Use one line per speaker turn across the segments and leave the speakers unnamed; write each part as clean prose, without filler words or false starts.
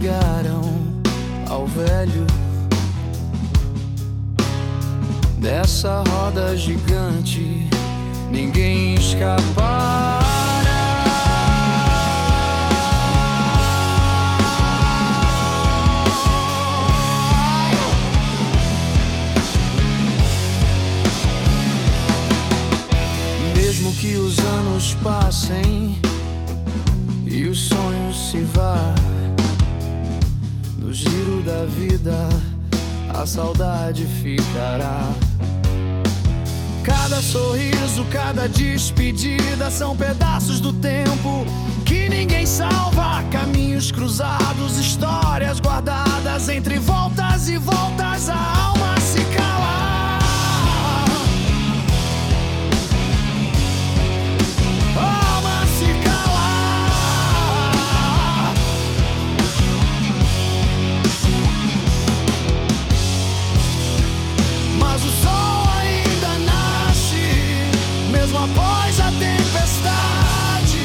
chegaram ao velho. Dessa roda gigante ninguém escapará. Mesmo que os anos passem e os sonhos se vá, no giro da vida a saudade ficará. Cada sorriso, cada despedida são pedaços do tempo que ninguém salva. Caminhos cruzados, histórias guardadas entre voltas e voltas, a alma se cala. Após a tempestade,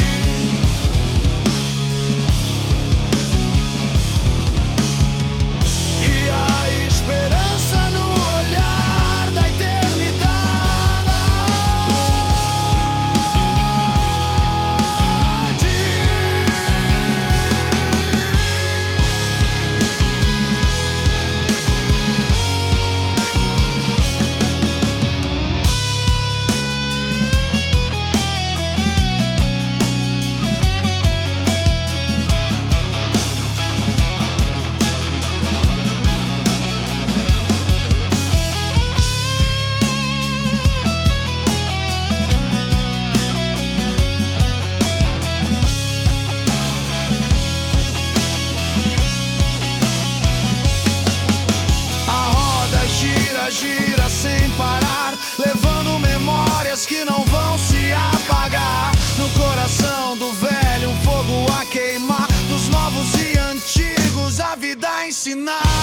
e a esperança no olhar da eternidade. Gira sem parar, levando memórias que não vão se apagar. No coração do velho um fogo a queimar, dos novos e antigos a vida a ensinar.